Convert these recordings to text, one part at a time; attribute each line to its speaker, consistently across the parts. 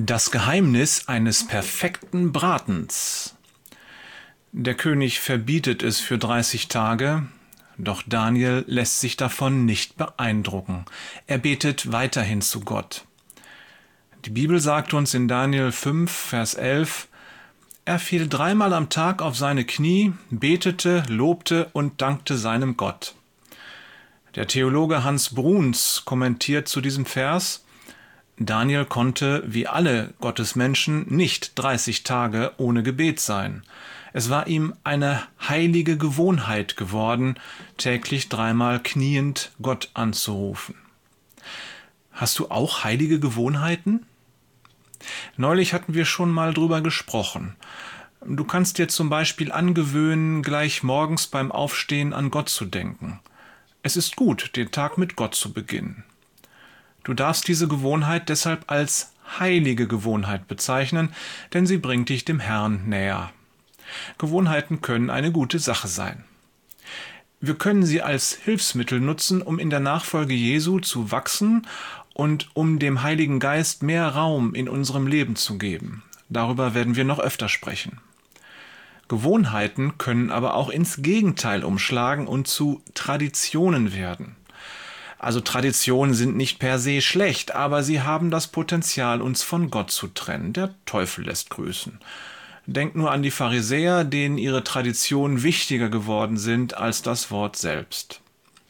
Speaker 1: Das Geheimnis eines perfekten Bratens. Der König verbietet es für 30 Tage, doch Daniel lässt sich davon nicht beeindrucken. Er betet weiterhin zu Gott. Die Bibel sagt uns in Daniel 5, Vers 11, er fiel 3-mal am Tag auf seine Knie, betete, lobte und dankte seinem Gott. Der Theologe Hans Bruns kommentiert zu diesem Vers: Daniel konnte, wie alle Gottesmenschen, nicht 30 Tage ohne Gebet sein. Es war ihm eine heilige Gewohnheit geworden, täglich 3-mal kniend Gott anzurufen. Hast du auch heilige Gewohnheiten? Neulich hatten wir schon mal drüber gesprochen. Du kannst dir zum Beispiel angewöhnen, gleich morgens beim Aufstehen an Gott zu denken. Es ist gut, den Tag mit Gott zu beginnen. Du darfst diese Gewohnheit deshalb als heilige Gewohnheit bezeichnen, denn sie bringt dich dem Herrn näher. Gewohnheiten können eine gute Sache sein. Wir können sie als Hilfsmittel nutzen, um in der Nachfolge Jesu zu wachsen und um dem Heiligen Geist mehr Raum in unserem Leben zu geben. Darüber werden wir noch öfter sprechen. Gewohnheiten können aber auch ins Gegenteil umschlagen und zu Traditionen werden. Also Traditionen sind nicht per se schlecht, aber sie haben das Potenzial, uns von Gott zu trennen. Der Teufel lässt grüßen. Denk nur an die Pharisäer, denen ihre Traditionen wichtiger geworden sind als das Wort selbst.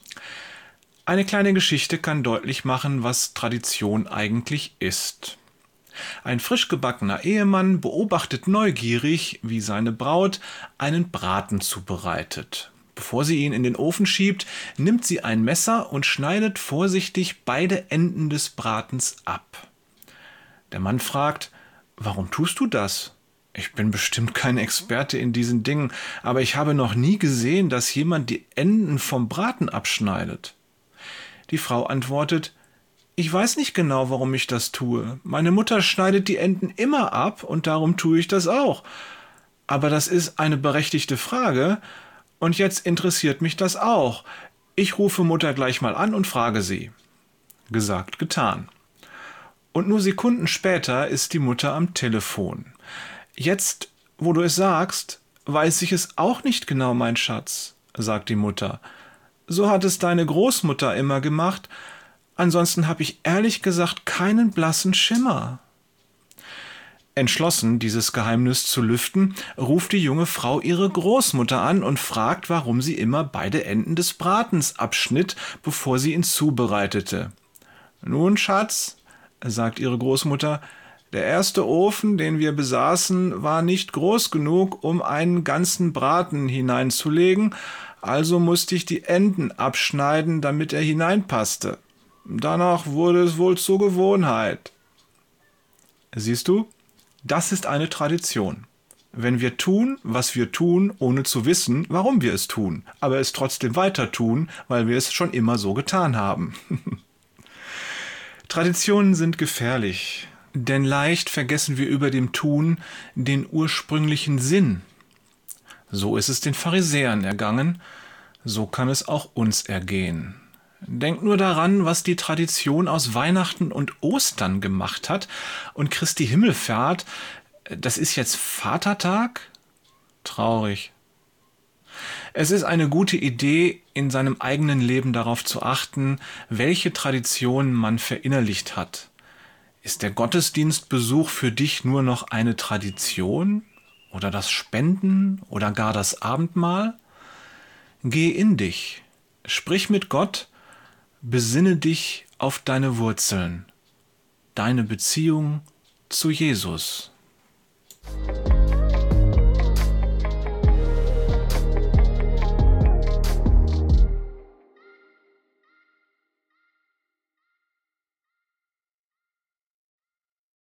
Speaker 1: Eine kleine Geschichte kann deutlich machen, was Tradition eigentlich ist. Ein frisch gebackener Ehemann beobachtet neugierig, wie seine Braut einen Braten zubereitet. Bevor sie ihn in den Ofen schiebt, nimmt sie ein Messer und schneidet vorsichtig beide Enden des Bratens ab. Der Mann fragt: Warum tust du das? Ich bin bestimmt kein Experte in diesen Dingen, aber ich habe noch nie gesehen, dass jemand die Enden vom Braten abschneidet. Die Frau antwortet: Ich weiß nicht genau, warum ich das tue. Meine Mutter schneidet die Enden immer ab und darum tue ich das auch. Aber das ist eine berechtigte Frage und jetzt interessiert mich das auch. Ich rufe Mutter gleich mal an und frage sie. Gesagt, getan. Und nur Sekunden später ist die Mutter am Telefon. Jetzt, wo du es sagst, weiß ich es auch nicht genau, mein Schatz, sagt die Mutter. So hat es deine Großmutter immer gemacht. Ansonsten habe ich ehrlich gesagt keinen blassen Schimmer. Entschlossen, dieses Geheimnis zu lüften, ruft die junge Frau ihre Großmutter an und fragt, warum sie immer beide Enden des Bratens abschnitt, bevor sie ihn zubereitete. Nun, Schatz, sagt ihre Großmutter, der erste Ofen, den wir besaßen, war nicht groß genug, um einen ganzen Braten hineinzulegen, also musste ich die Enden abschneiden, damit er hineinpasste. Danach wurde es wohl zur Gewohnheit. Siehst du, das ist eine Tradition. Wenn wir tun, was wir tun, ohne zu wissen, warum wir es tun, aber es trotzdem weiter tun, weil wir es schon immer so getan haben. Traditionen sind gefährlich, denn leicht vergessen wir über dem Tun den ursprünglichen Sinn. So ist es den Pharisäern ergangen, so kann es auch uns ergehen. Denk nur daran, was die Tradition aus Weihnachten und Ostern gemacht hat. Und Christi Himmelfahrt, das ist jetzt Vatertag? Traurig. Es ist eine gute Idee, in seinem eigenen Leben darauf zu achten, welche Traditionen man verinnerlicht hat. Ist der Gottesdienstbesuch für dich nur noch eine Tradition? Oder das Spenden? Oder gar das Abendmahl? Geh in dich, sprich mit Gott, besinne dich auf deine Wurzeln, deine Beziehung zu Jesus.